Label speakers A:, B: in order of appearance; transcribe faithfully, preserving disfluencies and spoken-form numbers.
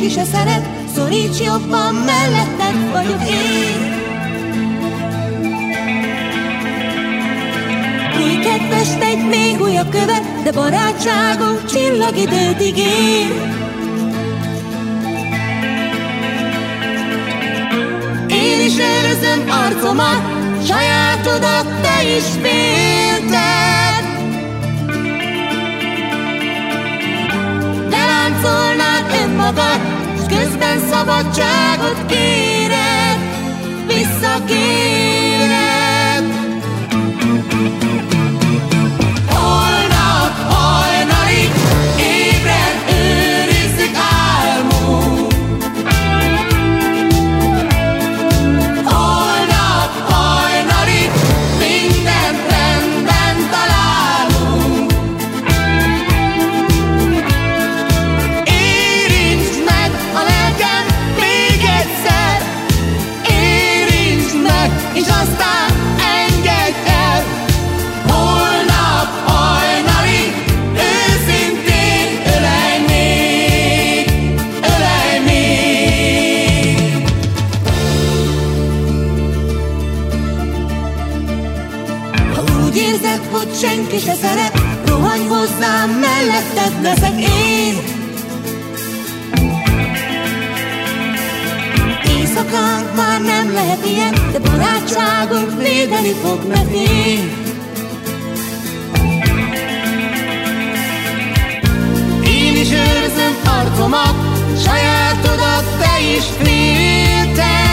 A: senki se szeret, szoríts jobban, melletted vagyok én. Új kedves tegy, még újabb követ, de barátságunk csillagidőt ígér. Én is őrzöm arcomat, sajátodat te is félted. De láncolnád önmagad, s közben szabadságot kéred, visszakéred. Holnap hajnalig ébren őrizzük álmunk. Holnap hajnalig mindent rendben találunk. Érintsd meg a lelkem még egyszer, érintsd meg, és aztán engedj el. Holnap hajnalig őszintén ölelj még, ölelj még. Ha úgy érzed, hogy senki se szeret, rohanj hozzám, melletted leszek én. Éjszakánk már nem lehet ilyen, de barátságunk védeni fog, mert én. Én is őrzöm arcomat, sajátodat te is félted.